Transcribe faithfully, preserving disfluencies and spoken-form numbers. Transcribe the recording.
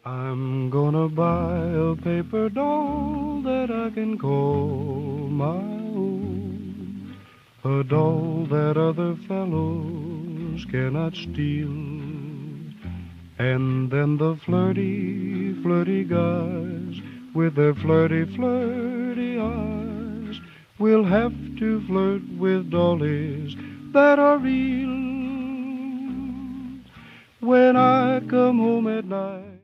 I'm gonna buy a paper doll that I can call my own, a doll that other fellows cannot steal. And then the flirty, flirty guys with their flirty, flirty eyes will have to flirt with dollies that are real when I come home at night.